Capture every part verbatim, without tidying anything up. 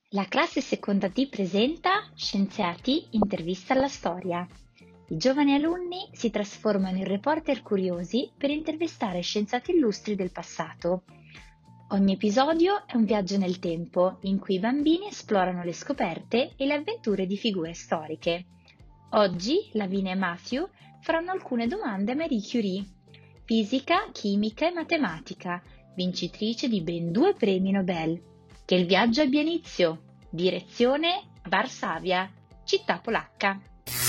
La classe seconda D presenta Scienziati intervista alla storia. I giovani alunni si trasformano in reporter curiosi per intervistare scienziati illustri del passato. Ogni episodio è un viaggio nel tempo in cui i bambini esplorano le scoperte e le avventure di figure storiche. Oggi Lavinia e Matthew faranno alcune domande a Marie Curie, fisica, chimica e matematica, vincitrice di ben due premi Nobel. Che il viaggio abbia inizio. Direzione Varsavia, città polacca.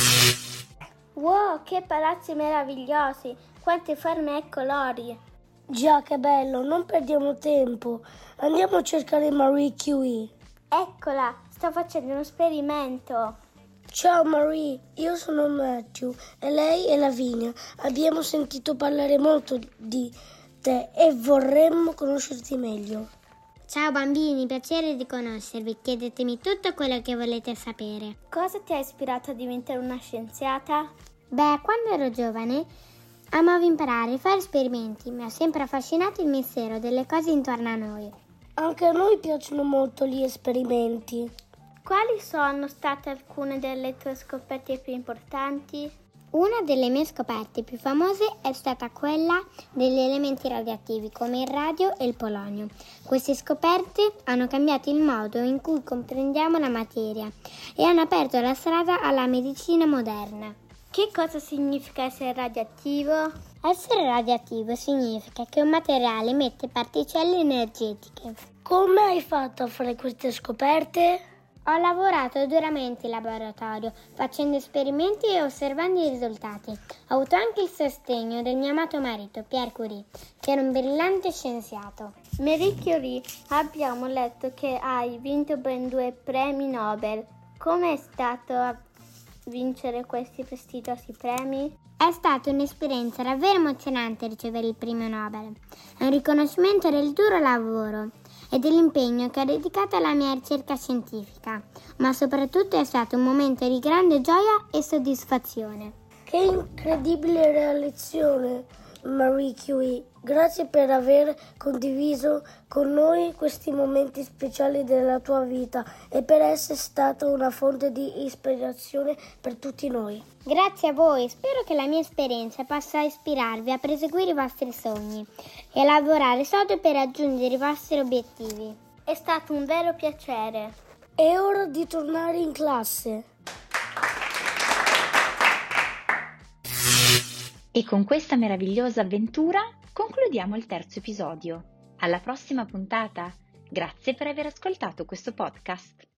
Wow, che palazzi meravigliosi! Quante forme e colori! Già, che bello! Non perdiamo tempo. Andiamo a cercare Marie Curie. Eccola, sto facendo uno esperimento. Ciao Marie, io sono Matthew e lei è Lavinia. Abbiamo sentito parlare molto di te e vorremmo conoscerti meglio. Ciao bambini, piacere di conoscervi. Chiedetemi tutto quello che volete sapere. Cosa ti ha ispirato a diventare una scienziata? Beh, quando ero giovane amavo imparare e fare esperimenti. Mi ha sempre affascinato il mistero delle cose intorno a noi. Anche a noi piacciono molto gli esperimenti. Quali sono state alcune delle tue scoperte più importanti? Una delle mie scoperte più famose è stata quella degli elementi radioattivi come il radio e il polonio. Queste scoperte hanno cambiato il modo in cui comprendiamo la materia e hanno aperto la strada alla medicina moderna. Che cosa significa essere radioattivo? Essere radioattivo significa che un materiale emette particelle energetiche. Come hai fatto a fare queste scoperte? Ho lavorato duramente in laboratorio, facendo esperimenti e osservando i risultati. Ho avuto anche il sostegno del mio amato marito, Pierre Curie, che era un brillante scienziato. Marie Curie, abbiamo letto che hai vinto ben due premi Nobel. Come è stato a vincere questi prestigiosi premi? È stata un'esperienza davvero emozionante ricevere il premio Nobel. È un riconoscimento del duro lavoro e dell'impegno che ho dedicato alla mia ricerca scientifica, ma soprattutto è stato un momento di grande gioia e soddisfazione. Che incredibile realizzazione, Marie Curie! Grazie per aver condiviso con noi questi momenti speciali della tua vita e per essere stata una fonte di ispirazione per tutti noi. Grazie a voi, spero che la mia esperienza possa ispirarvi a proseguire i vostri sogni e a lavorare sodo per raggiungere i vostri obiettivi. È stato un vero piacere. È ora di tornare in classe. E con questa meravigliosa avventura concludiamo il terzo episodio. Alla prossima puntata! Grazie per aver ascoltato questo podcast.